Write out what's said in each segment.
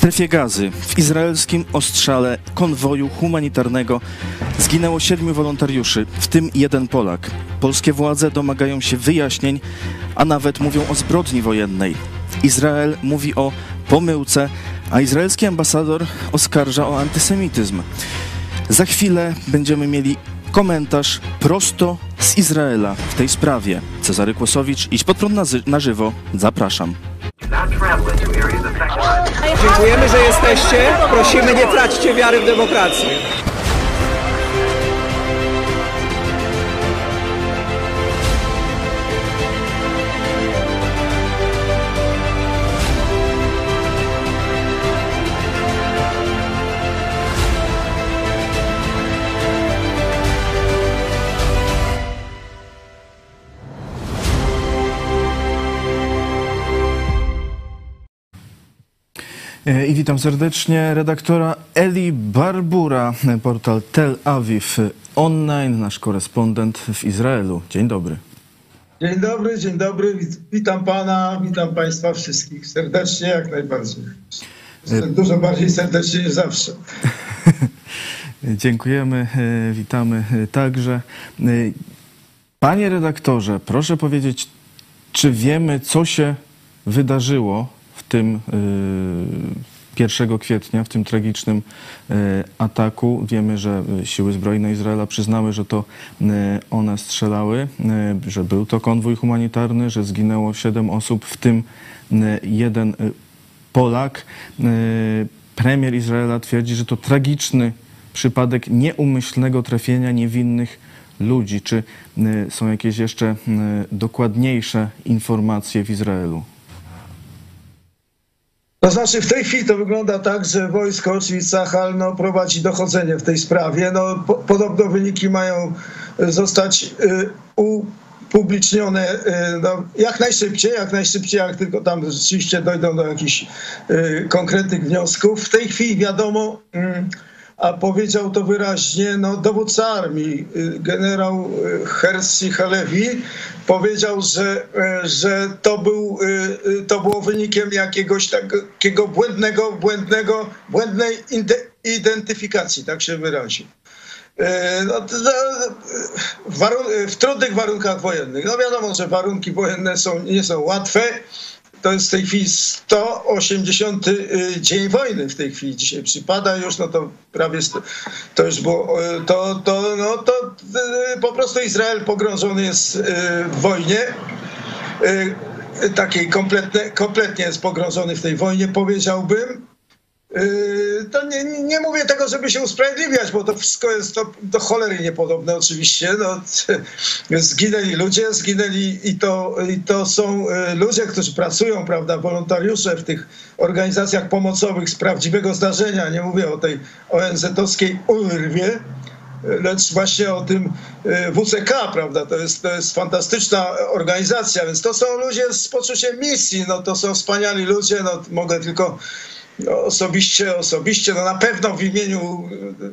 strefie Gazy, w izraelskim ostrzale konwoju humanitarnego zginęło 7 wolontariuszy, w tym 1 Polak. Polskie władze domagają się wyjaśnień, a nawet mówią o zbrodni wojennej. Izrael mówi o pomyłce, a izraelski ambasador oskarża o antysemityzm. Za chwilę będziemy mieli komentarz prosto z Izraela w tej sprawie. Cezary Kłosowicz, Idź Pod Prąd na żywo. Zapraszam. Dziękujemy, że jesteście. Prosimy, nie traćcie wiary w demokrację. I witam serdecznie redaktora Eli Barbura, portal Tel Aviv Online, nasz korespondent w Izraelu. Dzień dobry. Dzień dobry. Witam pana, witam państwa wszystkich serdecznie, jak najbardziej. Dużo bardziej serdecznie niż zawsze. Dziękujemy, witamy także. Panie redaktorze, proszę powiedzieć, czy wiemy, co się wydarzyło w tym 1 kwietnia, w tym tragicznym ataku? Wiemy, że siły zbrojne Izraela przyznały, że to one strzelały, że był to konwój humanitarny, że zginęło 7 osób, w tym 1 Polak. Premier Izraela twierdzi, że to tragiczny przypadek nieumyślnego trafienia niewinnych ludzi. Czy są jakieś jeszcze dokładniejsze informacje w Izraelu? To znaczy, w tej chwili to wygląda tak, że wojsko, czyli Tzahal, prowadzi dochodzenie w tej sprawie. Podobno wyniki mają zostać upublicznione jak najszybciej, jak tylko tam rzeczywiście dojdą do jakichś konkretnych wniosków. W tej chwili wiadomo, a powiedział to wyraźnie dowódca armii, generał Herzi Halevi, powiedział, że to było wynikiem jakiegoś takiego błędnej identyfikacji, tak się wyraził. W trudnych warunkach wojennych. Wiadomo, że warunki wojenne nie są łatwe. To jest w tej chwili 180. dzień wojny w tej chwili dzisiaj przypada już, to prawie to już było, to po prostu Izrael pogrążony jest w wojnie, takiej kompletnie jest pogrążony w tej wojnie, powiedziałbym. To nie mówię tego, żeby się usprawiedliwiać, bo to wszystko jest do cholery niepodobne oczywiście. Zginęli ludzie, i to są ludzie, którzy pracują, prawda, wolontariusze w tych organizacjach pomocowych z prawdziwego zdarzenia. Nie mówię o tej ONZ-owskiej UNRWA, lecz właśnie o tym WCK, prawda, to jest fantastyczna organizacja, więc to są ludzie z poczuciem misji, to są wspaniali ludzie, mogę tylko osobiście, na pewno w imieniu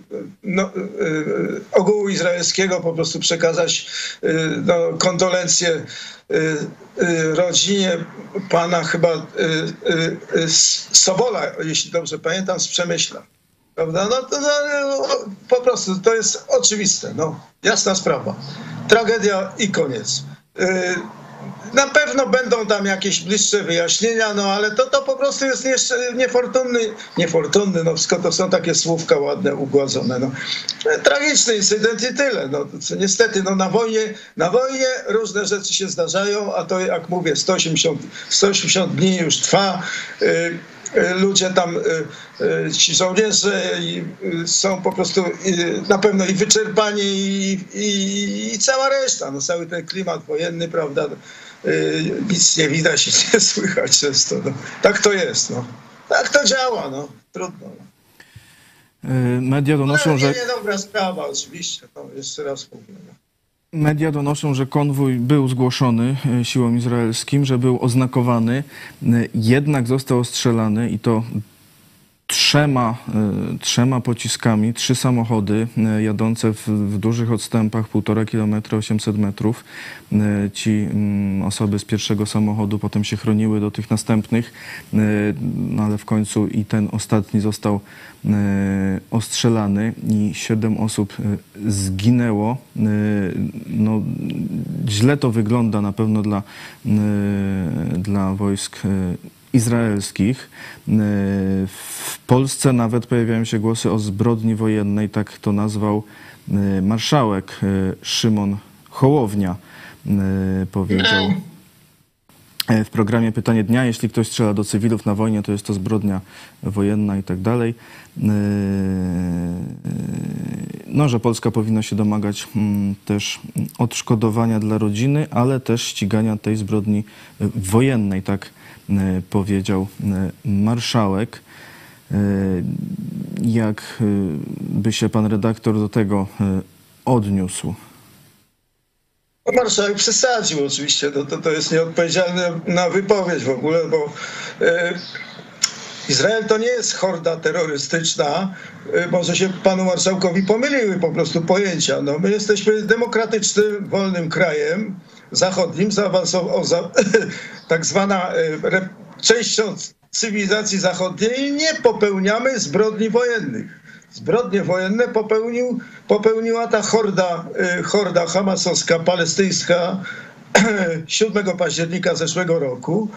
ogółu izraelskiego po prostu przekazać kondolencje rodzinie pana chyba Sobola, jeśli dobrze pamiętam, z Przemyśla. Prawda? Po prostu to jest oczywiste, jasna sprawa. Tragedia i koniec. Na pewno będą tam jakieś bliższe wyjaśnienia, ale to po prostu jest niefortunny, wszystko to są takie słówka ładne, ugładzone. Tragiczny incydent i tyle. Niestety, na wojnie różne rzeczy się zdarzają, a to, jak mówię, 180 dni już trwa. Ludzie tam, ci żołnierze są po prostu na pewno i wyczerpani i cała reszta, cały ten klimat wojenny, prawda, nic nie widać i nie słychać często. Tak to jest, tak to działa, trudno. Media donoszą, że... Niedobra sprawa oczywiście, jeszcze raz mówię. Media donoszą, że konwój był zgłoszony siłom izraelskim, że był oznakowany, jednak został ostrzelany i to trzema pociskami, 3 samochody jadące w dużych odstępach, 1,5 kilometra, 800 metrów. Ci osoby z pierwszego samochodu potem się chroniły do tych następnych, no ale w końcu i ten ostatni został ostrzelany i 7 osób zginęło. No, źle to wygląda na pewno dla wojsk izraelskich. W Polsce nawet pojawiają się głosy o zbrodni wojennej, tak to nazwał marszałek Szymon Hołownia. Powiedział w programie Pytanie Dnia, jeśli ktoś strzela do cywilów na wojnie, to jest to zbrodnia wojenna i tak dalej. No, że Polska powinna się domagać też odszkodowania dla rodziny, ale też ścigania tej zbrodni wojennej, tak powiedział marszałek. Jak by się pan redaktor do tego odniósł? Marszałek przesadził oczywiście, to jest nieodpowiedzialne na wypowiedź w ogóle, bo Izrael to nie jest horda terrorystyczna. Może się panu marszałkowi pomyliły po prostu pojęcia. No, my jesteśmy demokratycznym, wolnym krajem zachodnim, tak zwana częścią cywilizacji zachodniej i nie popełniamy zbrodni wojennych. Zbrodnie wojenne popełniła ta horda hamasowska, palestyńska 7 października zeszłego roku.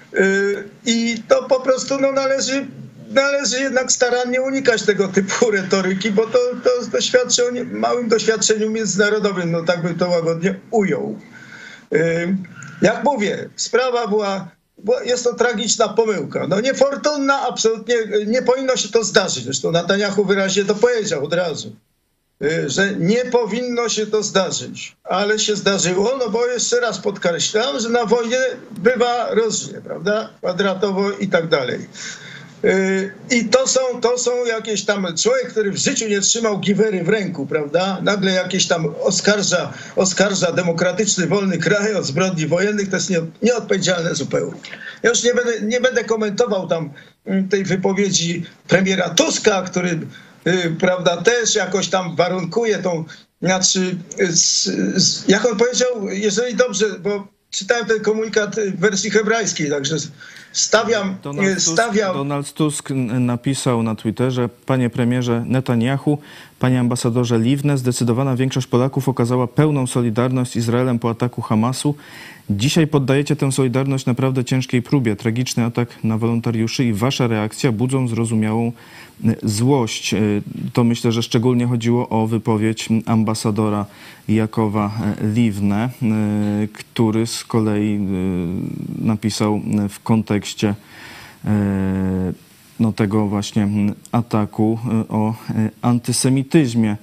I to po prostu no, należy jednak starannie unikać tego typu retoryki, bo to świadczy o małym doświadczeniu międzynarodowym, no tak bym to łagodnie ujął. Jak mówię, sprawa jest to tragiczna pomyłka. No niefortunna, absolutnie nie powinno się to zdarzyć. Zresztą Netanjahu wyraźnie to powiedział od razu, że nie powinno się to zdarzyć. Ale się zdarzyło, no bo jeszcze raz podkreślam, że na wojnie bywa różnie, prawda? Kwadratowo i tak dalej. I to są jakieś tam człowiek, który w życiu nie trzymał giwery w ręku, prawda? Nagle jakieś tam oskarża demokratyczny, wolny kraj od zbrodni wojennych, to jest nieodpowiedzialne zupełnie. Ja już nie będę komentował tam tej wypowiedzi premiera Tuska, który prawda, też jakoś tam warunkuje tą, znaczy, jak on powiedział, jeżeli dobrze, bo czytałem ten komunikat w wersji hebrajskiej, także stawiam... Donald Tusk napisał na Twitterze: panie premierze Netanjahu, panie ambasadorze Livne, zdecydowana większość Polaków okazała pełną solidarność z Izraelem po ataku Hamasu. Dzisiaj poddajecie tę solidarność naprawdę ciężkiej próbie. Tragiczny atak na wolontariuszy i wasza reakcja budzą zrozumiałą złość. To myślę, że szczególnie chodziło o wypowiedź ambasadora Jakowa Livne, który z kolei napisał w kontekście no, tego właśnie ataku o antysemityzmie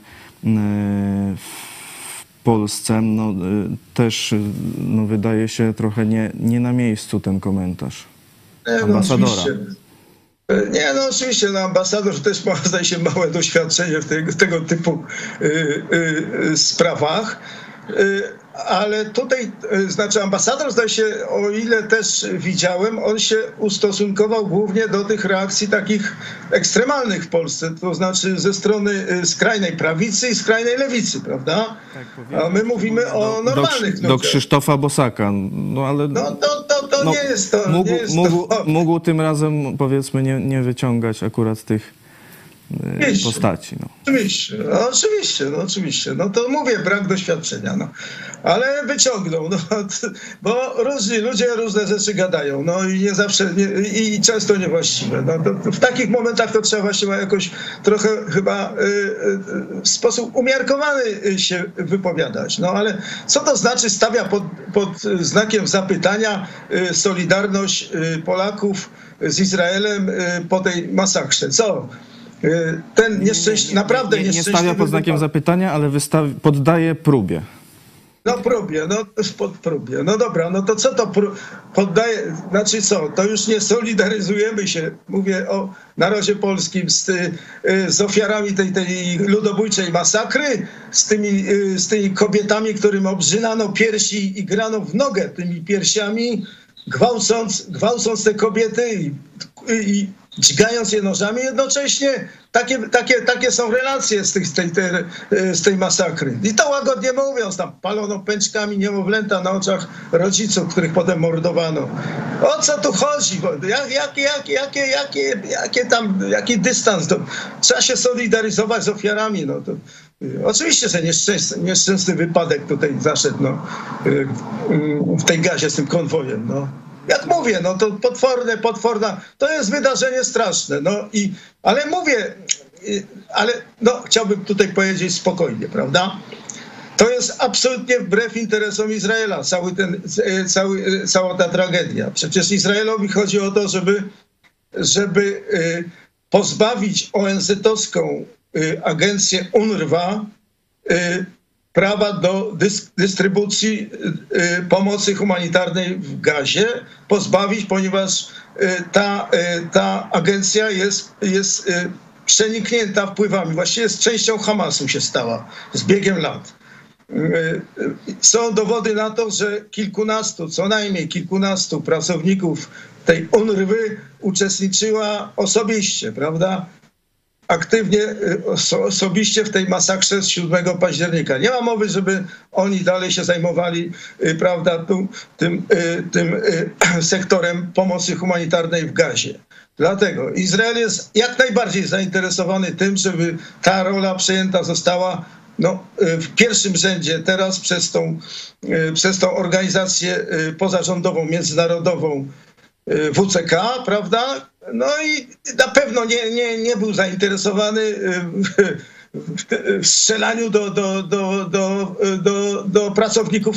w Polsce. No, też no, wydaje się trochę nie na miejscu ten komentarz ambasadora. Nie, no oczywiście, no, ambasador też ma, zdaje się, małe doświadczenie w tego typu sprawach. Ale tutaj, znaczy ambasador, zdaje się, o ile też widziałem, on się ustosunkował głównie do tych reakcji takich ekstremalnych w Polsce, to znaczy ze strony skrajnej prawicy i skrajnej lewicy, prawda? Tak, a my mówimy o normalnych ludziach. Do Krzysztofa Bosaka, no ale... To nie jest to. Mógł tym razem, powiedzmy, nie wyciągać akurat tych postaci. No. Oczywiście. No to mówię, brak doświadczenia. No. Ale wyciągnął, no, bo różni ludzie różne rzeczy gadają, no i nie zawsze, i często niewłaściwe. No, to w takich momentach to trzeba właśnie jakoś trochę chyba w sposób umiarkowany się wypowiadać. No ale co to znaczy stawia pod znakiem zapytania solidarność Polaków z Izraelem po tej masakrze? Co? Ten nieszczęśliwy, naprawdę nieszczęśliwy... Nie stawia pod znakiem zapytania, ale poddaje próbie. No próbie. No dobra, no to co to poddaje, znaczy co, to już nie solidaryzujemy się, mówię o narodzie polskim, z ofiarami tej ludobójczej masakry, z tymi kobietami, którym obrzynano piersi i grano w nogę tymi piersiami, gwałcąc te kobiety i dźgając je nożami. Jednocześnie takie są relacje z tej masakry. I to łagodnie mówiąc, tam palono pęczkami niemowlęta na oczach rodziców, których potem mordowano. O co tu chodzi? Jaki dystans? Trzeba się solidaryzować z ofiarami. No to, oczywiście, że nieszczęsny wypadek tutaj zaszedł w tej gazie z tym konwojem. No. Jak mówię, no to potworna, to jest wydarzenie straszne. Ale chciałbym tutaj powiedzieć spokojnie, prawda? To jest absolutnie wbrew interesom Izraela, cała ta tragedia. Przecież Izraelowi chodzi o to, żeby pozbawić ONZ-owską agencję UNRWA prawa do dystrybucji pomocy humanitarnej w Gazie, pozbawić, ponieważ ta agencja jest przeniknięta wpływami, właściwie z częścią Hamasu się stała z biegiem lat. Są dowody na to, że co najmniej kilkunastu pracowników tej UNRWY uczestniczyła osobiście, prawda? Aktywnie, osobiście w tej masakrze z 7 października. Nie ma mowy, żeby oni dalej się zajmowali, prawda, tym sektorem pomocy humanitarnej w Gazie. Dlatego Izrael jest jak najbardziej zainteresowany tym, żeby ta rola przejęta została w pierwszym rzędzie teraz przez tą organizację pozarządową, międzynarodową WCK, prawda? No i na pewno nie był zainteresowany w strzelaniu do pracowników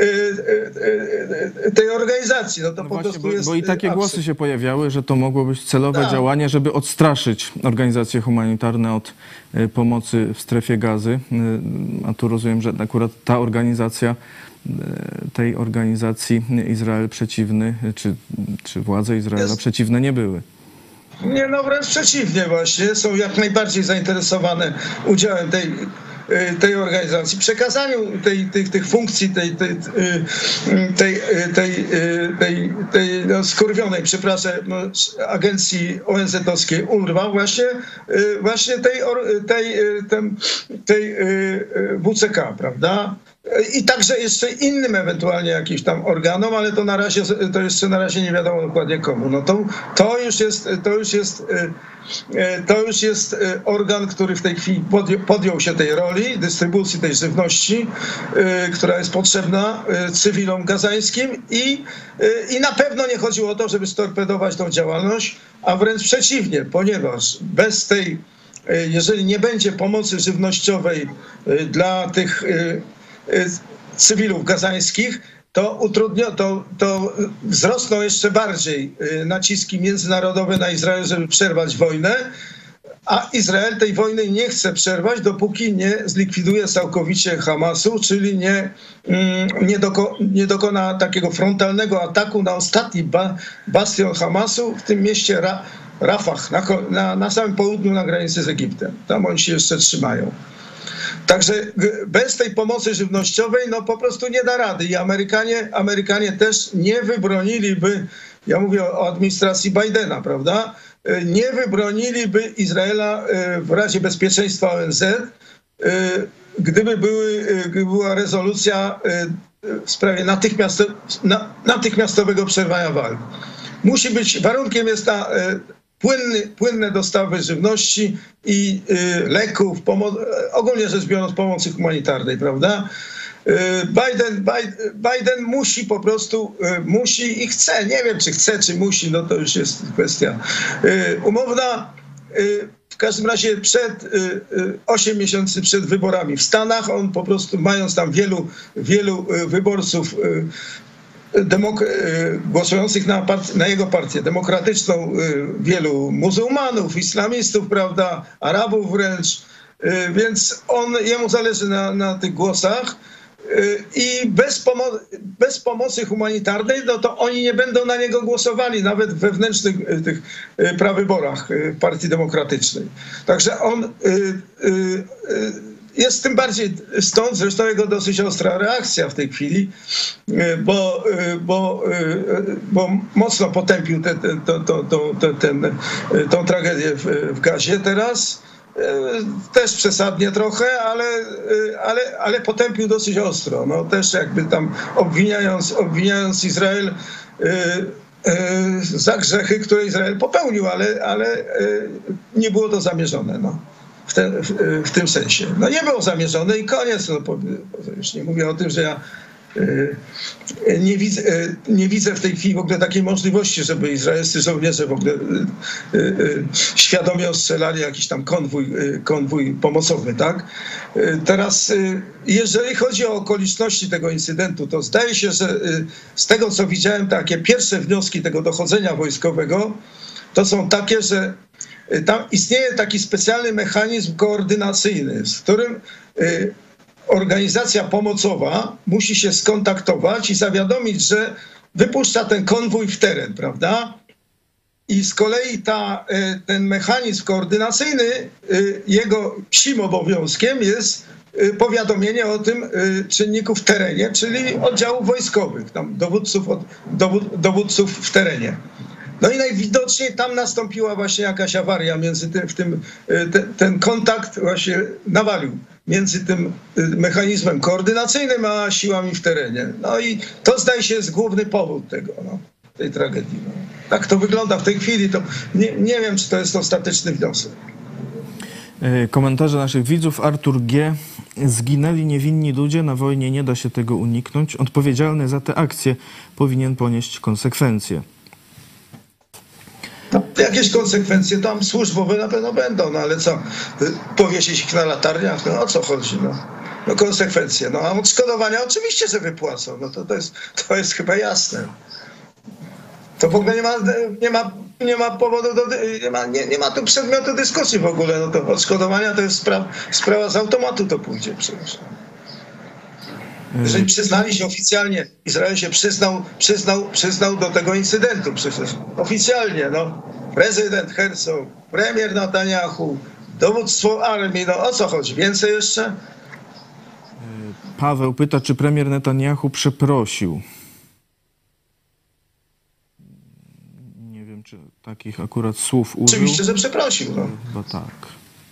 tej organizacji. No to po prostu jest bo i takie głosy się pojawiały, że to mogło być celowe działanie, żeby odstraszyć organizacje humanitarne od pomocy w strefie Gazy. A tu rozumiem, że akurat tej organizacji Izrael przeciwny, czy władze Izraela przeciwne nie były. Nie, wręcz przeciwnie właśnie. Są jak najbardziej zainteresowane udziałem tej organizacji, przekazaniu tych funkcji, tej skurwionej, przepraszam, agencji ONZ-owskiej UNRWA właśnie tej WCK, prawda? I także jeszcze innym ewentualnie jakimś tam organom, ale to jeszcze na razie nie wiadomo dokładnie komu. No to już jest organ, który w tej chwili podjął się tej roli dystrybucji tej żywności, która jest potrzebna cywilom gazańskim i na pewno nie chodziło o to, żeby storpedować tą działalność, a wręcz przeciwnie, ponieważ jeżeli nie będzie pomocy żywnościowej dla tych cywilów gazańskich, to wzrosną jeszcze bardziej naciski międzynarodowe na Izrael, żeby przerwać wojnę, a Izrael tej wojny nie chce przerwać, dopóki nie zlikwiduje całkowicie Hamasu, czyli nie dokona takiego frontalnego ataku na ostatni bastion Hamasu w tym mieście Rafah, na samym południu na granicy z Egiptem. Tam oni się jeszcze trzymają. Także bez tej pomocy żywnościowej po prostu nie da rady i Amerykanie też nie wybroniliby, ja mówię o administracji Bidena, prawda, nie wybroniliby Izraela w Radzie Bezpieczeństwa ONZ, gdyby była rezolucja w sprawie natychmiastowego przerwania walk. Warunkiem jest płynne dostawy żywności i leków, ogólnie rzecz biorąc pomocy humanitarnej, prawda? Biden musi po prostu, musi i chce, nie wiem czy chce, czy musi, to już jest kwestia umowna. W każdym razie 8 miesięcy przed wyborami w Stanach, on po prostu, mając tam wielu wyborców głosujących na jego partię demokratyczną, wielu muzułmanów, islamistów, prawda, Arabów wręcz, więc jemu zależy na tych głosach i bez pomocy humanitarnej, to oni nie będą na niego głosowali, nawet w wewnętrznych tych prawyborach Partii Demokratycznej. Także jest tym bardziej stąd zresztą jego dosyć ostra reakcja w tej chwili, bo mocno potępił tą tragedię w Gazie teraz. Też przesadnie trochę, ale potępił dosyć ostro. No, też jakby tam obwiniając Izrael za grzechy, które Izrael popełnił, ale nie było to zamierzone. No. W tym sensie. No nie było zamierzone i koniec. No, już nie mówię o tym, że ja nie widzę w tej chwili w ogóle takiej możliwości, żeby izraelscy żołnierze w ogóle świadomie ostrzelali jakiś tam konwój pomocowy, tak? Teraz, jeżeli chodzi o okoliczności tego incydentu, to zdaje się, że z tego, co widziałem, takie pierwsze wnioski tego dochodzenia wojskowego, to są takie, że tam istnieje taki specjalny mechanizm koordynacyjny, z którym organizacja pomocowa musi się skontaktować i zawiadomić, że wypuszcza ten konwój w teren, prawda? I z kolei ten mechanizm koordynacyjny, jego psim obowiązkiem jest powiadomienie o tym czynników w terenie, czyli oddziałów wojskowych, tam dowódców w terenie. No i najwidoczniej tam nastąpiła właśnie jakaś awaria między tym, ten kontakt właśnie nawalił między tym mechanizmem koordynacyjnym a siłami w terenie. No i to zdaje się jest główny powód tej tragedii. No. Tak to wygląda w tej chwili, to nie wiem, czy to jest ostateczny wniosek. Komentarze naszych widzów. Artur G. Zginęli niewinni ludzie, na wojnie nie da się tego uniknąć. Odpowiedzialny za te akcje powinien ponieść konsekwencje. No, jakieś konsekwencje tam służbowe na pewno będą, no ale co, powiesić ich na latarniach, no o co chodzi, no konsekwencje, no a odszkodowania oczywiście, że wypłacą, no to jest chyba jasne. To w ogóle nie ma powodu, nie ma tu przedmiotu dyskusji w ogóle, no to odszkodowania to jest sprawa z automatu to pójdzie przecież. Jeżeli przyznali się oficjalnie, Izrael się przyznał do tego incydentu przecież oficjalnie, no. Prezydent Herzog, premier Netanyahu, dowództwo armii, no o co chodzi? Więcej jeszcze? Paweł pyta, czy premier Netanyahu przeprosił. Nie wiem, czy takich akurat słów użył. Oczywiście, że przeprosił. No. Chyba tak.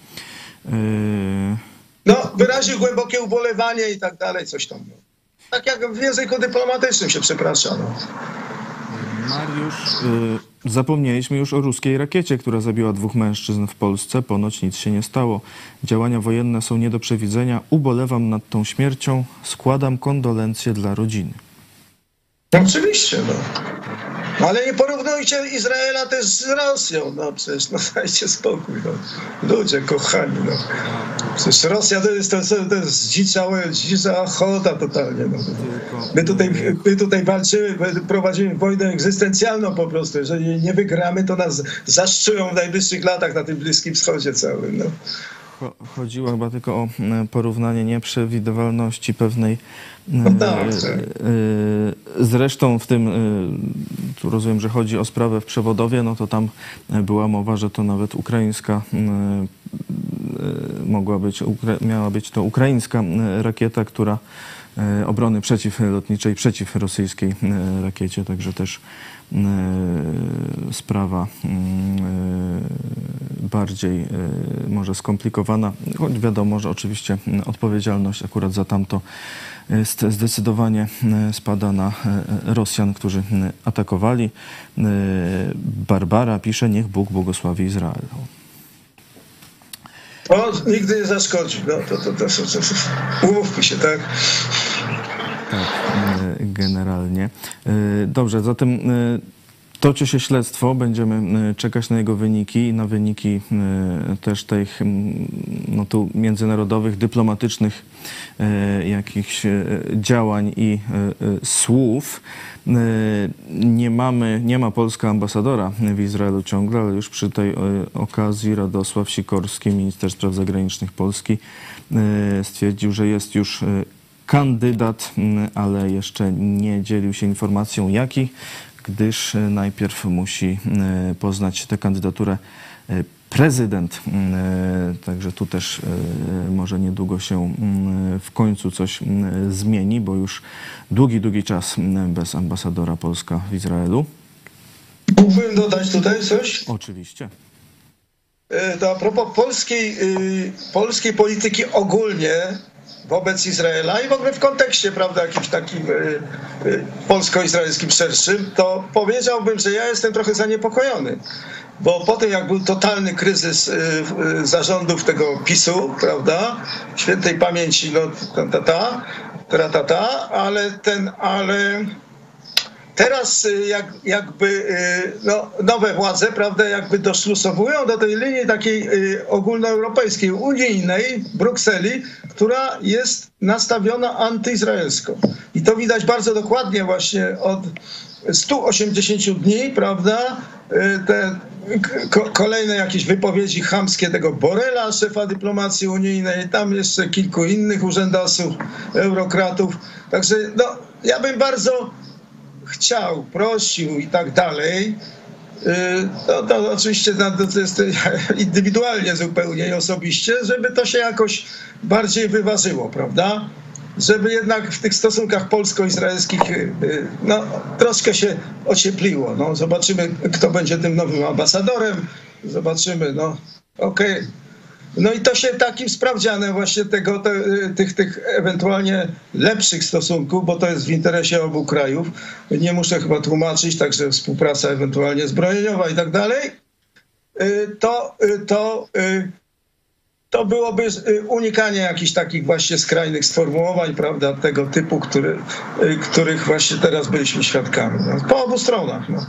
No, wyraził głębokie ubolewanie i tak dalej, coś tam. Tak jak w języku dyplomatycznym się przeprasza. No. Mariusz, zapomnieliśmy już o ruskiej rakiecie, która zabiła 2 mężczyzn w Polsce. Ponoć nic się nie stało. Działania wojenne są nie do przewidzenia. Ubolewam nad tą śmiercią. Składam kondolencje dla rodziny. No, oczywiście, no. Ale nie porównujcie Izraela też z Rosją, no przecież, no dajcie spokój, no. Ludzie kochani, no. Przecież Rosja to jest dzicza ochota totalnie, no. My tutaj walczymy, prowadzimy wojnę egzystencjalną po prostu. Jeżeli nie wygramy, to nas zaszczują w najbliższych latach na tym Bliskim Wschodzie całym, no. Chodziło chyba tylko o porównanie nieprzewidywalności pewnej. No tak. Zresztą w tym, tu rozumiem, że chodzi o sprawę w Przewodowie, no to tam była mowa, że to nawet ukraińska miała być to ukraińska rakieta, która obrony przeciwlotniczej przeciw rosyjskiej rakiecie, także też sprawa bardziej może skomplikowana, choć wiadomo, że oczywiście odpowiedzialność akurat za tamto zdecydowanie spada na Rosjan, którzy atakowali. Barbara pisze, niech Bóg błogosławi Izrael. O, nigdy nie zaszkodzi. No, umówmy się, tak? Tak, generalnie. Dobrze, zatem toczy się śledztwo, będziemy czekać na jego wyniki i na wyniki też tych no tu międzynarodowych, dyplomatycznych jakichś działań i słów. Nie ma polska ambasadora w Izraelu ciągle, ale już przy tej okazji Radosław Sikorski, minister spraw zagranicznych Polski, stwierdził, że jest już kandydat, ale jeszcze nie dzielił się informacją jaki, gdyż najpierw musi poznać tę kandydaturę prezydent. Także tu też może niedługo się w końcu coś zmieni, bo już długi czas bez ambasadora Polska w Izraelu. Mógłbym dodać tutaj coś? Oczywiście. To a propos polskiej polityki ogólnie wobec Izraela i w ogóle w kontekście, prawda, jakimś takim polsko-izraelskim szerszym, to powiedziałbym, że ja jestem trochę zaniepokojony. Bo po tym, jak był totalny kryzys zarządów tego PiS-u, prawda, świętej pamięci, no, ale teraz jakby no, nowe władze, prawda, jakby doszlusowują do tej linii takiej ogólnoeuropejskiej, unijnej Brukseli, która jest nastawiona antyizraelsko. I to widać bardzo dokładnie właśnie od 180 dni, prawda, te kolejne jakieś wypowiedzi chamskie tego Borrella, szefa dyplomacji unijnej, tam jeszcze kilku innych urzędasów, eurokratów. Także no, ja bym bardzo chciał, prosił i tak dalej. To oczywiście to jest indywidualnie zupełnie i osobiście, żeby to się jakoś bardziej wyważyło, prawda? Żeby jednak w tych stosunkach polsko-izraelskich no, troszkę się ociepliło. No, zobaczymy, kto będzie tym nowym ambasadorem. Zobaczymy, no okej. No i to się takim sprawdzianem właśnie tych ewentualnie lepszych stosunków, bo to jest w interesie obu krajów. Nie muszę chyba tłumaczyć, także współpraca ewentualnie zbrojeniowa i tak dalej. To byłoby unikanie jakichś takich właśnie skrajnych sformułowań, prawda, tego typu, których właśnie teraz byliśmy świadkami. No, po obu stronach. No.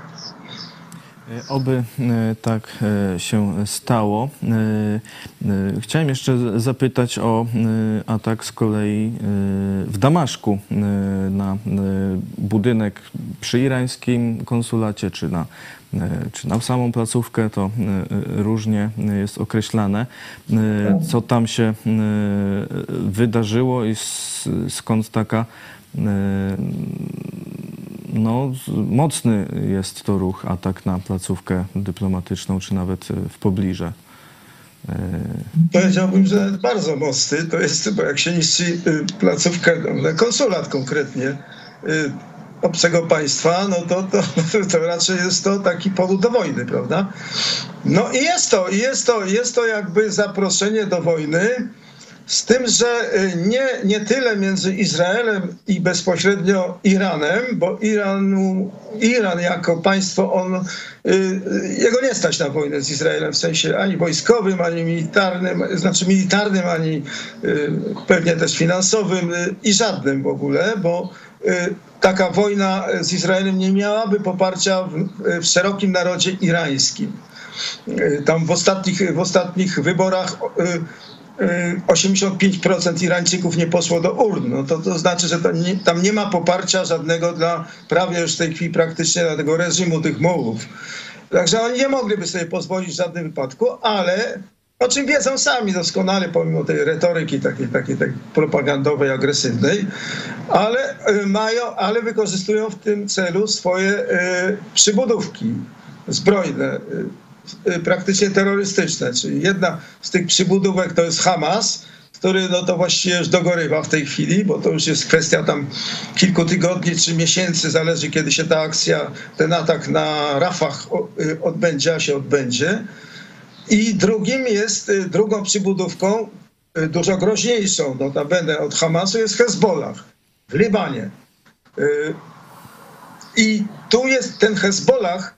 Oby tak się stało. Chciałem jeszcze zapytać o atak z kolei w Damaszku na budynek przy irańskim konsulacie, czy na samą placówkę, to różnie jest określane. Co tam się wydarzyło i skąd taka no, mocny jest to ruch, atak na placówkę dyplomatyczną, czy nawet w pobliże? Powiedziałbym, że bardzo mocny. To jest, bo jak się niszczy placówkę, konsulat konkretnie obcego państwa, no to raczej jest to taki powód do wojny, prawda? No i jest to jakby zaproszenie do wojny, z tym, że nie tyle między Izraelem i bezpośrednio Iranem, bo Iran jako państwo, jego nie stać na wojnę z Izraelem w sensie ani wojskowym, ani militarnym, ani pewnie też finansowym i żadnym w ogóle, bo taka wojna z Izraelem nie miałaby poparcia w szerokim narodzie irańskim. Tam w ostatnich wyborach 85% Irańczyków nie poszło do urn. No to znaczy, że tam nie ma poparcia żadnego dla prawie już w tej chwili praktycznie dla tego reżimu tych mułów. Także oni nie mogliby sobie pozwolić w żadnym wypadku, ale o czym wiedzą sami doskonale, pomimo tej retoryki takiej propagandowej, agresywnej, ale wykorzystują w tym celu swoje przybudówki zbrojne, praktycznie terrorystyczne. Czyli jedna z tych przybudówek to jest Hamas, który no to właściwie już dogorywa w tej chwili, bo to już jest kwestia tam kilku tygodni czy miesięcy, zależy kiedy się ta akcja, ten atak na Rafah odbędzie, a się odbędzie. I drugą przybudówką, dużo groźniejszą, notabene od Hamasu, jest Hezbollah w Libanie. I tu jest ten Hezbollah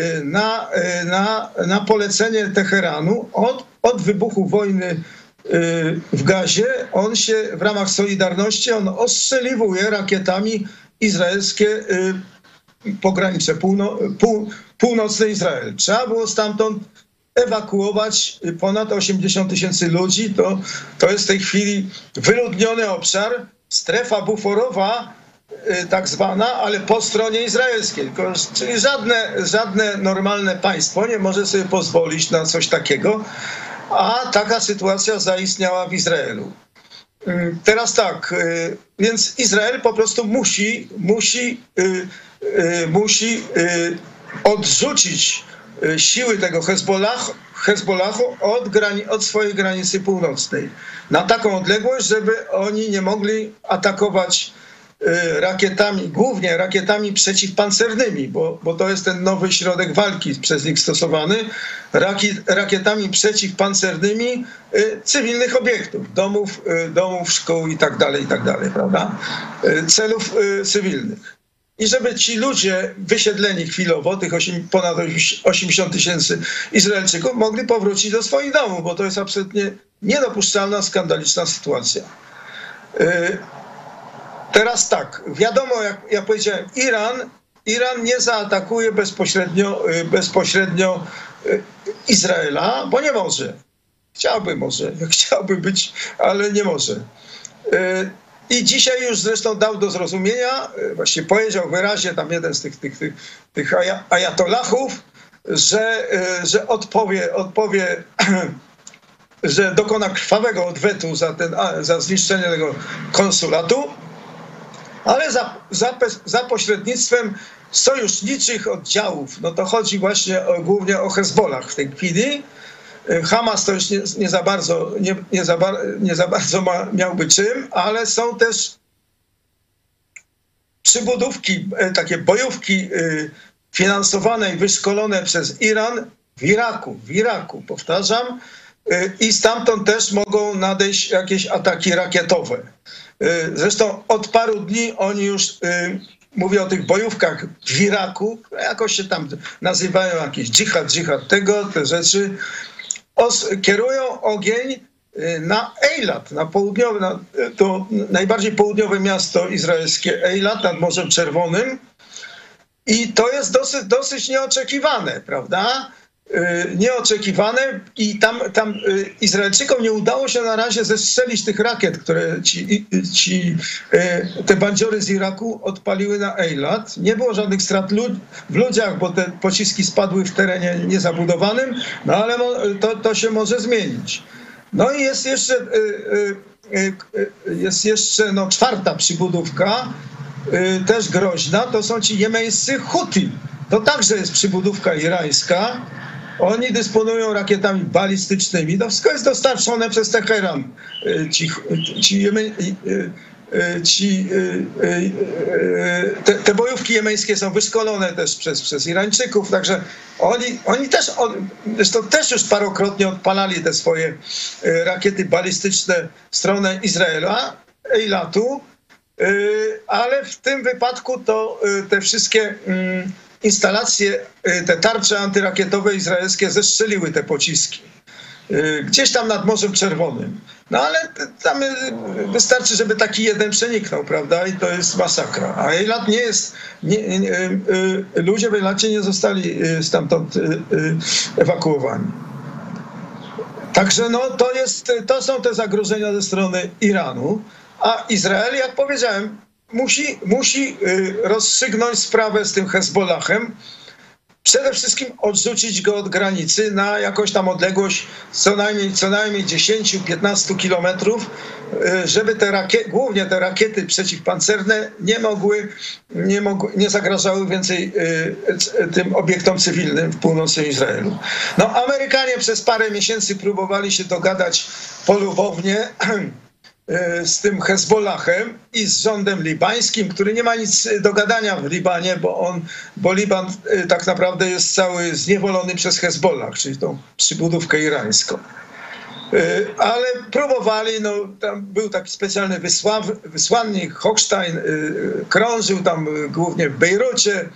na polecenie Teheranu od wybuchu wojny w Gazie, on się w ramach Solidarności ostrzeliwuje rakietami izraelskie pogranicze, północny Izrael. Trzeba było stamtąd ewakuować ponad 80 000 ludzi. To jest w tej chwili wyludniony obszar, strefa buforowa tak zwana, ale po stronie izraelskiej. Czyli żadne normalne państwo nie może sobie pozwolić na coś takiego, a taka sytuacja zaistniała w Izraelu. Teraz tak, więc Izrael po prostu musi odrzucić siły tego Hezbollahu od swojej granicy północnej. Na taką odległość, żeby oni nie mogli atakować rakietami, głównie rakietami przeciwpancernymi, bo to jest ten nowy środek walki przez nich stosowany, rakietami przeciwpancernymi cywilnych obiektów, domów, szkół i tak dalej, prawda? Celów cywilnych. I żeby ci ludzie wysiedleni chwilowo, tych ponad 80 000 Izraelczyków, mogli powrócić do swoich domów, bo to jest absolutnie niedopuszczalna, skandaliczna sytuacja. Teraz tak, wiadomo, jak powiedziałem, Iran nie zaatakuje bezpośrednio Izraela, bo nie może. Chciałby być, ale nie może. I dzisiaj już zresztą dał do zrozumienia, właśnie powiedział wyraźnie tam jeden z tych ajatollahów, że odpowie że dokona krwawego odwetu za zniszczenie tego konsulatu, ale za pośrednictwem sojuszniczych oddziałów. No to chodzi właśnie głównie o Hezbollah w tej chwili. Hamas to już nie za bardzo miałby czym, ale są też przybudówki, takie bojówki finansowane i wyszkolone przez Iran w Iraku, powtarzam, i stamtąd też mogą nadejść jakieś ataki rakietowe. Zresztą od paru dni oni już, mówię o tych bojówkach w Iraku, jakoś się tam nazywają jakiś dżihad, te rzeczy, kierują ogień na Eilat, na południowe, to najbardziej południowe miasto izraelskie Eilat nad Morzem Czerwonym. I to jest dosyć nieoczekiwane, prawda? Nieoczekiwane i tam Izraelczykom nie udało się na razie zestrzelić tych rakiet, które te bandziory z Iraku odpaliły na Eilat. Nie było żadnych strat w ludziach, bo te pociski spadły w terenie niezabudowanym, no ale to się może zmienić. No i jest jeszcze czwarta przybudówka, też groźna, to są ci jemeńscy Huti. To także jest przybudówka irańska. Oni dysponują rakietami balistycznymi. To wszystko jest dostarczone przez Teheran. Te bojówki jemeńskie są wyszkolone też przez Irańczyków, także oni też, zresztą też już parokrotnie odpalali te swoje rakiety balistyczne w stronę Izraela, Eilatu, ale w tym wypadku to te wszystkie instalacje, te tarcze antyrakietowe izraelskie zestrzeliły te pociski. Gdzieś tam nad Morzem Czerwonym. No ale tam wystarczy, żeby taki jeden przeniknął, prawda? I to jest masakra. A Eilat nie jest... ludzie w Eilacie nie zostali stamtąd ewakuowani. Także to są te zagrożenia ze strony Iranu. A Izrael, jak powiedziałem, musi rozstrzygnąć sprawę z tym Hezbollahem. Przede wszystkim odrzucić go od granicy na jakąś tam odległość co najmniej 10-15 kilometrów, żeby głównie te rakiety przeciwpancerne nie zagrażały więcej tym obiektom cywilnym w północnym Izraelu. No, Amerykanie przez parę miesięcy próbowali się dogadać polubownie z tym Hezbollahem i z rządem libańskim, który nie ma nic do gadania w Libanie, bo Liban tak naprawdę jest cały zniewolony przez Hezbollah, czyli tą przybudówkę irańską. Ale próbowali, tam był taki specjalny wysłannik Hochstein, krążył tam głównie w Bejrucie,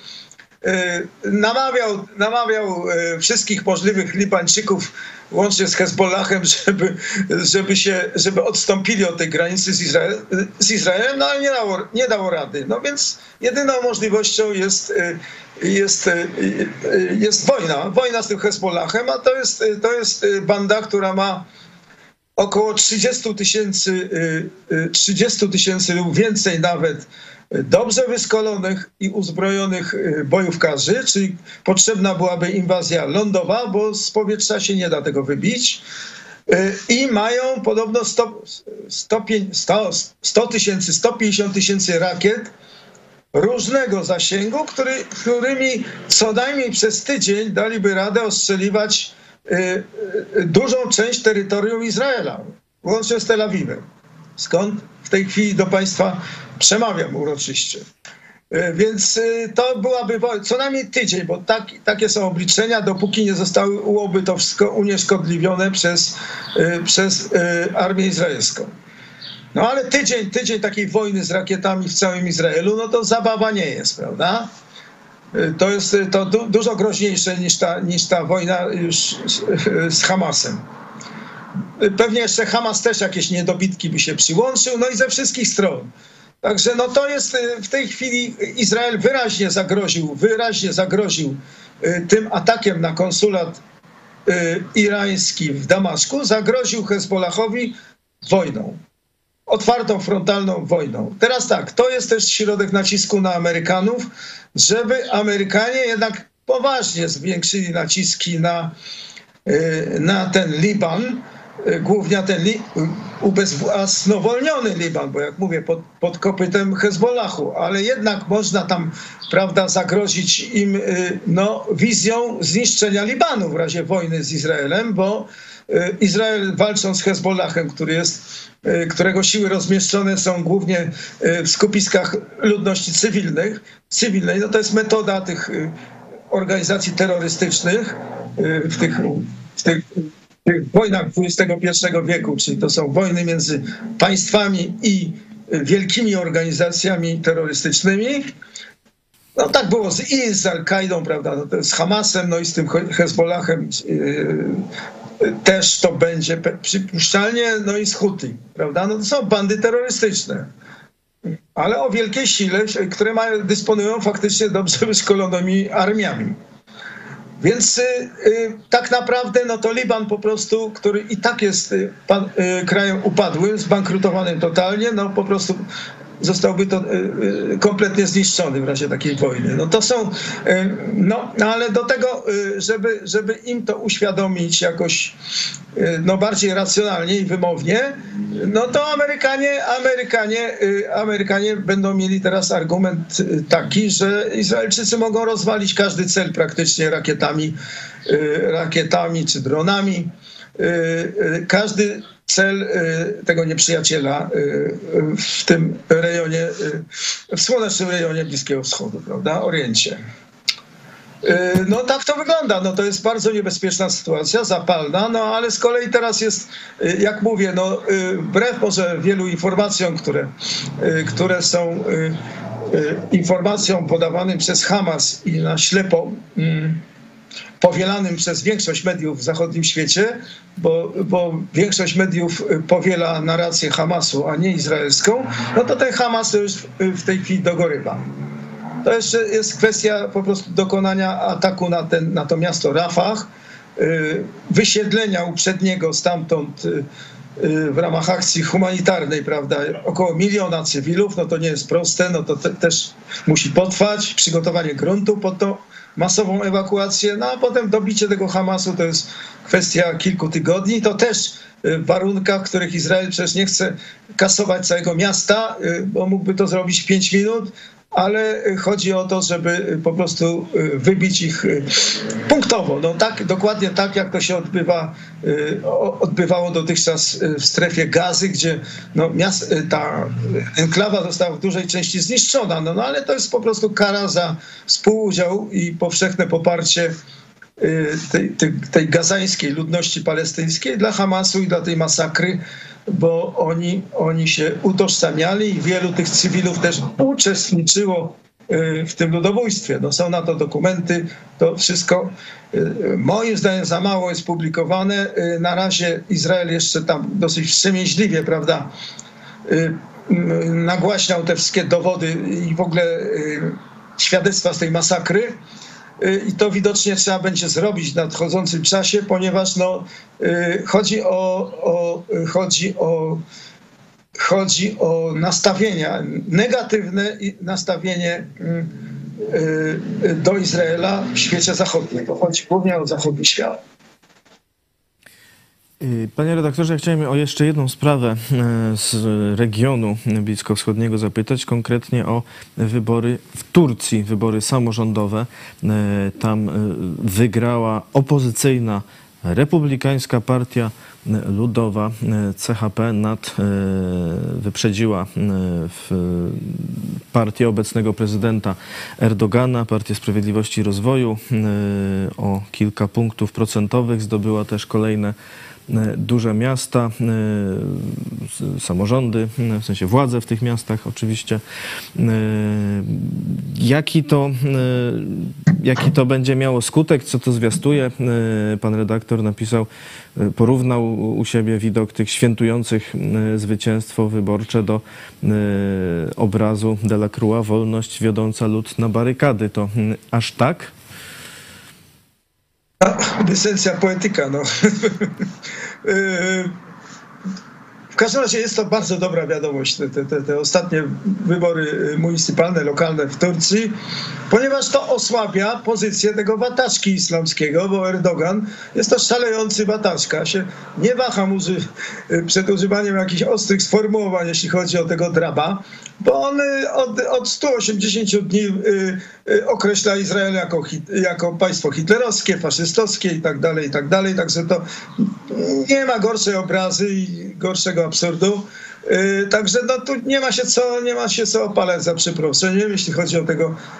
namawiał wszystkich możliwych Libańczyków, łącznie z Hezbollahem, żeby odstąpili od tej granicy z Izraelem, no ale nie dało rady. No więc jedyną możliwością jest wojna z tym Hezbollahem, a to jest banda, która ma około 30 000 lub więcej nawet dobrze wyszkolonych i uzbrojonych bojówkarzy, czyli potrzebna byłaby inwazja lądowa, bo z powietrza się nie da tego wybić. I mają podobno 100 000, 150 000 rakiet różnego zasięgu, którymi co najmniej przez tydzień daliby radę ostrzeliwać dużą część terytorium Izraela, łącznie z Tel Awiwem. Skąd w tej chwili do państwa przemawiam uroczyście. Więc to byłaby co najmniej tydzień, bo takie są obliczenia, dopóki nie zostałoby to wszystko unieszkodliwione przez armię izraelską. No ale tydzień takiej wojny z rakietami w całym Izraelu, no to zabawa nie jest, prawda? To jest to dużo groźniejsze niż ta wojna już z Hamasem. Pewnie jeszcze Hamas też jakieś niedobitki by się przyłączył, no i ze wszystkich stron. Także no to jest w tej chwili Izrael wyraźnie zagroził tym atakiem na konsulat irański w Damaszku, zagroził Hezbollahowi wojną. Otwartą, frontalną wojną. Teraz tak, to jest też środek nacisku na Amerykanów, żeby Amerykanie jednak poważnie zwiększyli naciski na ten Liban, głównie ten ubezwłasnowolniony Liban, bo jak mówię, pod kopytem Hezbollahu, ale jednak można tam, prawda, zagrozić im wizją zniszczenia Libanu w razie wojny z Izraelem, bo Izrael, walcząc z Hezbollahem, którego siły rozmieszczone są głównie w skupiskach ludności cywilnej, no to jest metoda tych organizacji terrorystycznych w tych wojnach XXI wieku, czyli to są wojny między państwami i wielkimi organizacjami terrorystycznymi. No tak było z Al-Kaidą, prawda, no, z Hamasem, no i z tym Hezbollahem też to będzie przypuszczalnie, no i z Huti, prawda, no to są bandy terrorystyczne, ale o wielkiej sile, które dysponują faktycznie dobrze wyszkolonymi armiami. Więc tak naprawdę no to Liban po prostu, który i tak jest krajem upadłym, zbankrutowanym totalnie, no po prostu zostałby to kompletnie zniszczony w razie takiej wojny. No to są, ale do tego, żeby im to uświadomić jakoś bardziej racjonalnie i wymownie, no to Amerykanie będą mieli teraz argument taki, że Izraelczycy mogą rozwalić każdy cel praktycznie rakietami czy dronami. Każdy cel tego nieprzyjaciela w tym rejonie, w słonecznym rejonie Bliskiego Wschodu, prawda, Oriencie. No tak to wygląda, no to jest bardzo niebezpieczna sytuacja, zapalna, no ale z kolei teraz jest, jak mówię, no wbrew może wielu informacjom, które są informacjom podawanym przez Hamas i na ślepo powielanym przez większość mediów w zachodnim świecie, bo większość mediów powiela narrację Hamasu, a nie izraelską, no to ten Hamas to już w tej chwili dogorywa. To jeszcze jest kwestia po prostu dokonania ataku na to miasto Rafah, wysiedlenia uprzedniego stamtąd w ramach akcji humanitarnej, prawda, około 1 miliona cywilów, no to nie jest proste, no to też musi potrwać, przygotowanie gruntu pod to, masową ewakuację, no a potem dobicie tego Hamasu to jest kwestia kilku tygodni. To też w warunkach, w których Izrael przecież nie chce kasować całego miasta, bo mógłby to zrobić w 5 minut, ale chodzi o to, żeby po prostu wybić ich punktowo. No tak, dokładnie tak, jak to się odbywało dotychczas w strefie Gazy, gdzie no, ta enklawa została w dużej części zniszczona. No ale to jest po prostu kara za współudział i powszechne poparcie tej gazańskiej ludności palestyńskiej dla Hamasu i dla tej masakry, bo oni się utożsamiali i wielu tych cywilów też uczestniczyło w tym ludobójstwie. No, są na to dokumenty, to wszystko moim zdaniem za mało jest publikowane. Na razie Izrael jeszcze tam dosyć wstrzemięźliwie, prawda, nagłaśniał te wszystkie dowody i w ogóle świadectwa z tej masakry. I to widocznie trzeba będzie zrobić w nadchodzącym czasie, ponieważ no, chodzi o nastawienia, negatywne nastawienie do Izraela w świecie zachodnim. To chodzi głównie o zachodni świat. Panie redaktorze, ja chciałem o jeszcze jedną sprawę z regionu bliskowschodniego zapytać, konkretnie o wybory w Turcji, wybory samorządowe. Tam wygrała opozycyjna Republikańska Partia Ludowa, CHP, wyprzedziła partię obecnego prezydenta Erdogana, Partię Sprawiedliwości i Rozwoju o kilka punktów procentowych, zdobyła też kolejne duże miasta, samorządy, w sensie władze w tych miastach oczywiście. Jaki to będzie miało skutek, co to zwiastuje? Pan redaktor napisał, porównał u siebie widok tych świętujących zwycięstwo wyborcze do obrazu Delacroix, wolność wiodąca lud na barykady. To aż tak? Esencja poetyka, no. W każdym razie jest to bardzo dobra wiadomość, te ostatnie wybory municypalne, lokalne w Turcji, ponieważ to osłabia pozycję tego wataczki islamskiego, bo Erdogan jest to szalejący wataczka. Się nie waham przed używaniem jakichś ostrych sformułowań, jeśli chodzi o tego draba, bo on od 180 dni określa Izrael jako państwo hitlerowskie, faszystowskie i tak dalej, także to nie ma gorszej obrazy i gorszego absurdu. Także no, tu nie ma się co opalać za przeproszeniem, jeśli chodzi o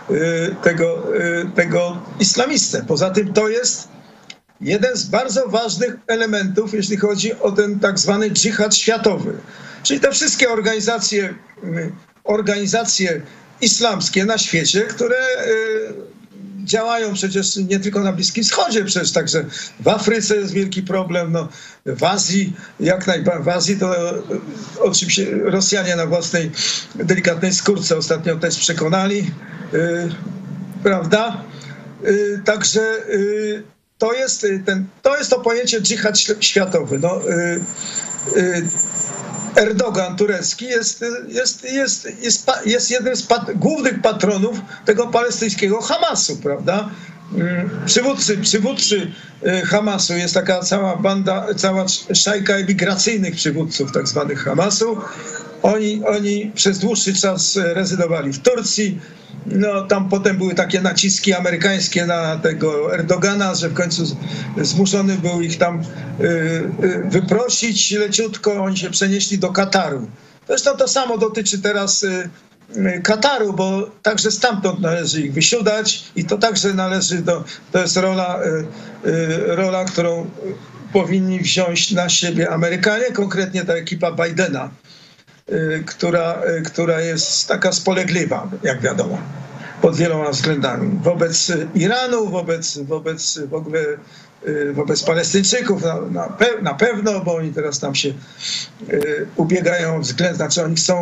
tego islamistę. Poza tym to jest jeden z bardzo ważnych elementów, jeśli chodzi o ten tak zwany dżihad światowy. Czyli te wszystkie organizacje islamskie na świecie, które działają przecież nie tylko na Bliskim Wschodzie, przecież także w Afryce jest wielki problem, no, w Azji, w Azji to oczywiście Rosjanie na własnej delikatnej skórce ostatnio też przekonali, prawda? Także to jest to pojęcie dżihad światowy. No, Erdogan turecki jest jednym z głównych patronów tego palestyńskiego Hamasu, prawda? Przywódcy Hamasu, jest taka cała banda, cała szajka emigracyjnych przywódców tak zwanych Hamasu. Oni przez dłuższy czas rezydowali w Turcji. No, tam potem były takie naciski amerykańskie na tego Erdogana, że w końcu zmuszony był ich tam wyprosić leciutko. Oni się przenieśli do Kataru. Zresztą to samo dotyczy teraz Kataru, bo także stamtąd należy ich wysiudać i to także to jest rola, którą powinni wziąć na siebie Amerykanie, konkretnie ta ekipa Bidena, która jest taka spolegliwa, jak wiadomo, pod wieloma względami. Wobec Iranu, wobec Palestyńczyków na pewno, bo oni teraz tam się ubiegają o względ, znaczy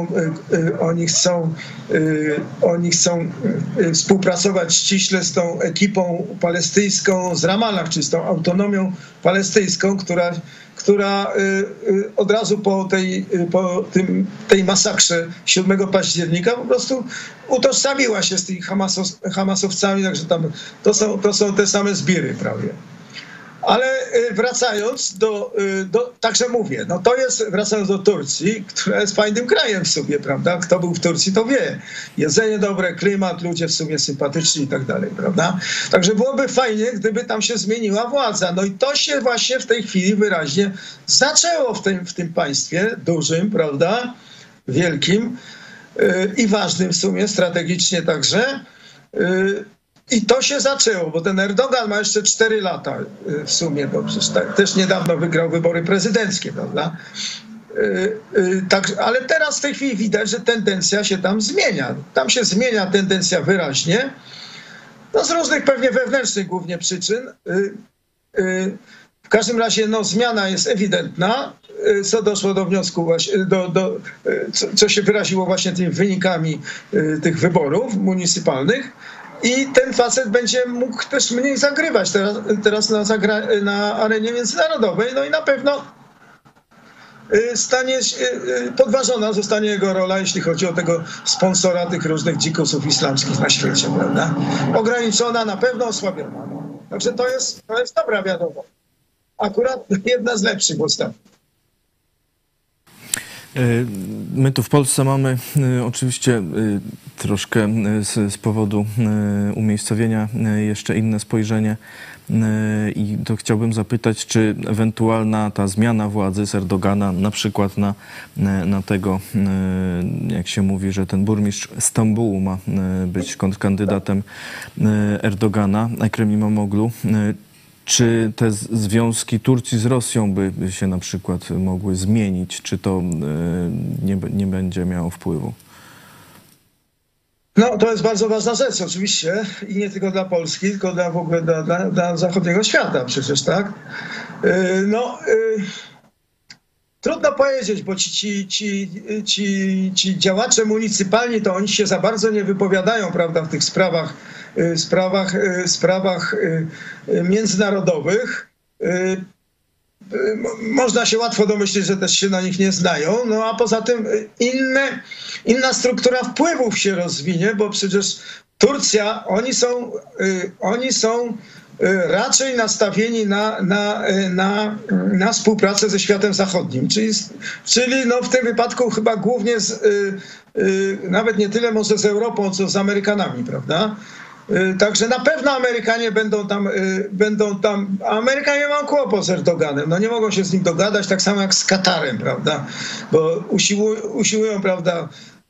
oni chcą współpracować ściśle z tą ekipą palestyńską z Ramallah, czy z tą autonomią palestyńską, która od razu po tej masakrze 7 października po prostu utożsamiła się z tymi hamasowcami, także tam to są te same zbiry prawie. Ale wracając także mówię, no to jest, wracając do Turcji, która jest fajnym krajem w sumie, prawda? Kto był w Turcji, to wie. Jedzenie dobre, klimat, ludzie w sumie sympatyczni i tak dalej, prawda? Także byłoby fajnie, gdyby tam się zmieniła władza. No i to się właśnie w tej chwili wyraźnie zaczęło w tym państwie dużym, prawda? Wielkim i ważnym w sumie, strategicznie także. I to się zaczęło, bo ten Erdogan ma jeszcze 4 lata w sumie, bo przecież też niedawno wygrał wybory prezydenckie, prawda? Ale teraz w tej chwili widać, że tendencja się tam zmienia. Tam się zmienia tendencja wyraźnie, no z różnych pewnie wewnętrznych głównie przyczyn. W każdym razie no, zmiana jest ewidentna, co doszło do wniosku właśnie, co się wyraziło właśnie tymi wynikami tych wyborów municypalnych. I ten facet będzie mógł też mniej zagrywać teraz na arenie międzynarodowej. No i na pewno podważona zostanie jego rola, jeśli chodzi o tego sponsora tych różnych dzikusów islamskich na świecie, prawda? Ograniczona, na pewno osłabiona. Także to jest dobra wiadomość. akurat jedna z lepszych ostatnio. My tu w Polsce mamy oczywiście troszkę z powodu umiejscowienia jeszcze inne spojrzenie i to chciałbym zapytać, czy ewentualna ta zmiana władzy z Erdogana, na przykład na tego, jak się mówi, że ten burmistrz Stambułu ma być kontrkandydatem Erdogana, Ekrem İmamoğlu, czy te związki Turcji z Rosją by się na przykład mogły zmienić? Czy to nie będzie miało wpływu? No, to jest bardzo ważna rzecz oczywiście i nie tylko dla Polski, tylko w ogóle dla zachodniego świata przecież, tak? Trudno powiedzieć, bo ci działacze municypalni, to oni się za bardzo nie wypowiadają, prawda, w tych sprawach międzynarodowych. Można się łatwo domyślić, że też się na nich nie znają, no a poza tym inna struktura wpływów się rozwinie, bo przecież Turcja, oni są raczej nastawieni na współpracę ze światem zachodnim, czyli no w tym wypadku chyba głównie nawet nie tyle może z Europą, co z Amerykanami, prawda? Także na pewno Amerykanie będą tam, a Amerykanie mają kłopot z Erdoganem, no nie mogą się z nim dogadać, tak samo jak z Katarem, prawda, bo usiłują, prawda,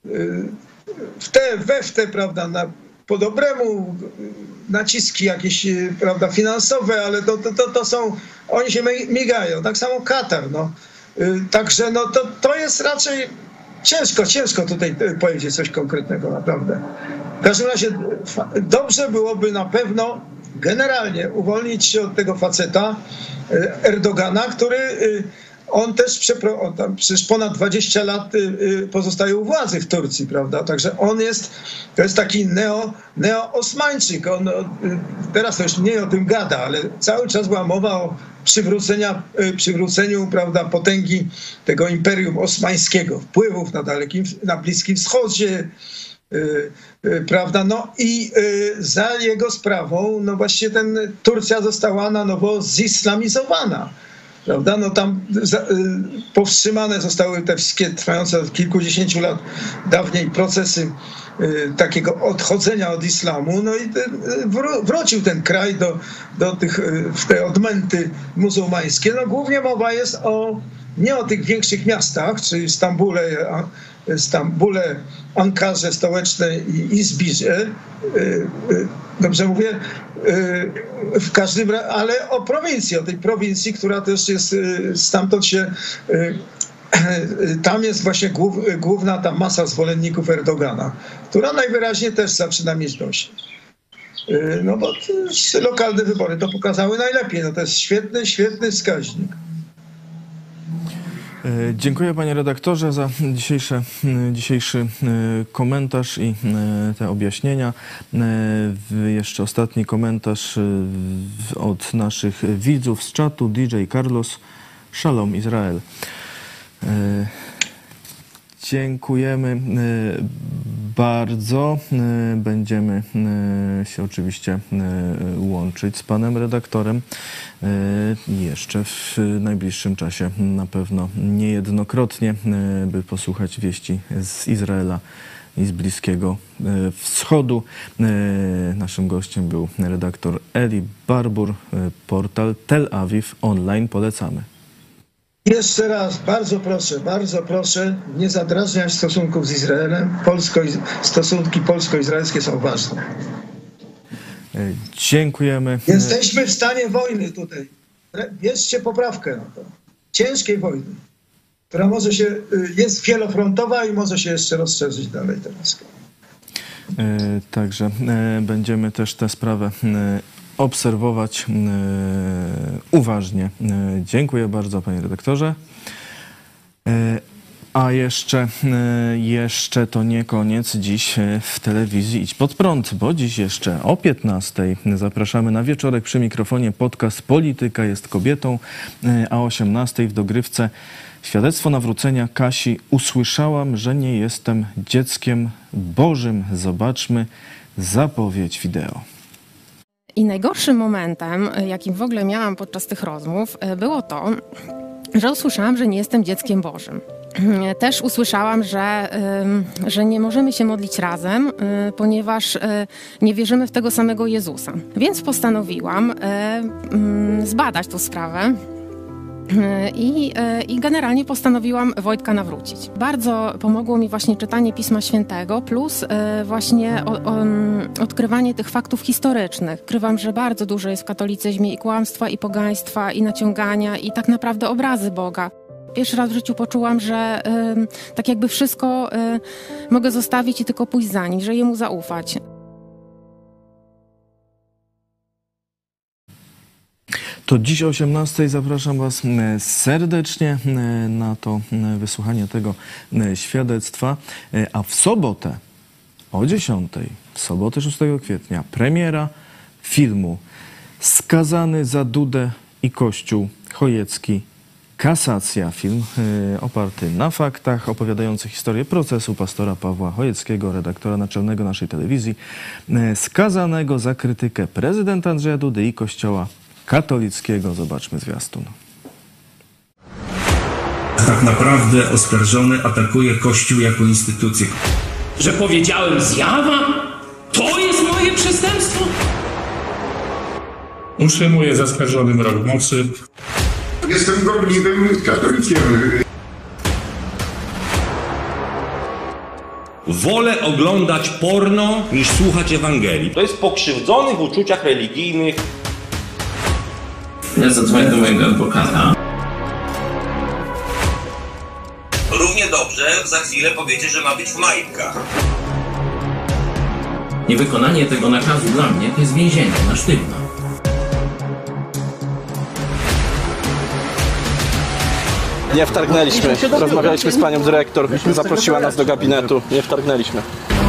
w te, prawda, po dobremu naciski jakieś, prawda, finansowe, ale to są, oni się migają, tak samo Katar, no. Także no to jest raczej ciężko tutaj powiedzieć coś konkretnego, naprawdę. W każdym razie dobrze byłoby na pewno generalnie uwolnić się od tego faceta Erdogana, który on też przecież ponad 20 lat pozostaje u władzy w Turcji, prawda? Także to jest taki neo-osmańczyk. On teraz to już mniej o tym gada, ale cały czas była mowa o przywróceniu, prawda, potęgi tego imperium osmańskiego, wpływów na Bliskim Wschodzie, prawda, no i za jego sprawą, no właśnie Turcja została na nowo zislamizowana, prawda, no tam powstrzymane zostały te wszystkie trwające od kilkudziesięciu lat dawniej procesy takiego odchodzenia od islamu, no i wrócił ten kraj w te odmęty muzułmańskie. No głównie mowa jest nie o tych większych miastach, czyli Stambule, Ankarze stołecznej i Izbirze, dobrze mówię, w każdym razie, ale o tej prowincji, która też jest, stamtąd się, tam jest właśnie główna ta masa zwolenników Erdogana, która najwyraźniej też zaczyna mieć dość. No bo lokalne wybory to pokazały najlepiej, no to jest świetny wskaźnik. Dziękuję panie redaktorze za dzisiejszy komentarz i te objaśnienia. Jeszcze ostatni komentarz od naszych widzów z czatu. DJ Carlos, Shalom Izrael. Dziękujemy bardzo. Będziemy się oczywiście łączyć z panem redaktorem jeszcze w najbliższym czasie, na pewno niejednokrotnie, by posłuchać wieści z Izraela i z Bliskiego Wschodu. Naszym gościem był redaktor Eli Barbur, portal Tel Aviv Online. Polecamy. Jeszcze raz, bardzo proszę nie zadrażniać stosunków z Izraelem. Stosunki polsko-izraelskie są ważne. Dziękujemy. Jesteśmy w stanie wojny tutaj. Bierzcie poprawkę na to. Ciężkiej wojny, która jest wielofrontowa i może się jeszcze rozszerzyć dalej teraz. Także będziemy też tę sprawę obserwować uważnie. Dziękuję bardzo panie redaktorze. A jeszcze to nie koniec dziś w telewizji Idź Pod Prąd, bo dziś jeszcze o 15:00 zapraszamy na wieczorek przy mikrofonie podcast Polityka jest kobietą, a o 18:00 w dogrywce świadectwo nawrócenia Kasi. Usłyszałam, że nie jestem dzieckiem Bożym. Zobaczmy zapowiedź wideo. I najgorszym momentem, jakim w ogóle miałam podczas tych rozmów, było to, że usłyszałam, że nie jestem dzieckiem Bożym. Też usłyszałam, że nie możemy się modlić razem, ponieważ nie wierzymy w tego samego Jezusa. Więc postanowiłam zbadać tę sprawę. I generalnie postanowiłam Wojtka nawrócić. Bardzo pomogło mi właśnie czytanie Pisma Świętego plus właśnie odkrywanie tych faktów historycznych. Odkrywam, że bardzo dużo jest w katolicyzmie i kłamstwa, i pogaństwa, i naciągania, i tak naprawdę obrazy Boga. Pierwszy raz w życiu poczułam, że tak jakby wszystko mogę zostawić i tylko pójść za nim, że Jemu zaufać. To dziś o 18:00 zapraszam Was serdecznie na to wysłuchanie tego świadectwa, a w sobotę o 10:00, w sobotę 6 kwietnia, premiera filmu Skazany za Dudę i Kościół Chojecki. Kasacja, film oparty na faktach, opowiadający historię procesu pastora Pawła Chojeckiego, redaktora naczelnego naszej telewizji, skazanego za krytykę prezydenta Andrzeja Dudy i Kościoła katolickiego. Zobaczmy zwiastun. Tak naprawdę oskarżony atakuje Kościół jako instytucję. Że powiedziałem zjawa? To jest moje przestępstwo? Utrzymuje zaskarżony wyrok mocy. Jestem gorliwym katolikiem. Wolę oglądać porno niż słuchać Ewangelii. To jest pokrzywdzony w uczuciach religijnych. Ja zadzwonię do mojego adwokata. Równie dobrze za chwilę powiecie, że ma być w majtkach. Niewykonanie tego nakazu dla mnie to jest więzienie na sztywno. Nie wtargnęliśmy. Rozmawialiśmy z panią dyrektor. Zaprosiła nas do gabinetu. Nie wtargnęliśmy.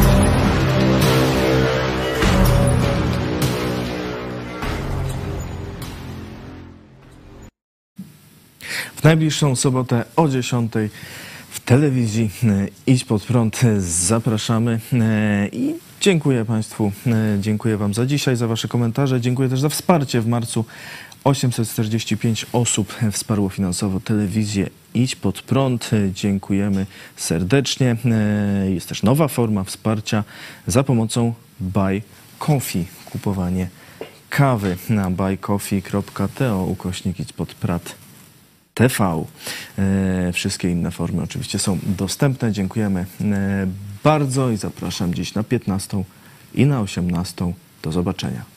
W najbliższą sobotę o 10:00 w telewizji Idź Pod Prąd zapraszamy i dziękuję Państwu, dziękuję Wam za dzisiaj, za Wasze komentarze, dziękuję też za wsparcie. W marcu 845 osób wsparło finansowo telewizję Idź Pod Prąd. Dziękujemy serdecznie. Jest też nowa forma wsparcia za pomocą Buy Coffee. Kupowanie kawy na buycoffee.to/Idź-Pod-Prat TV. Wszystkie inne formy oczywiście są dostępne. Dziękujemy bardzo i zapraszam dziś na 15:00 i na 18:00. Do zobaczenia.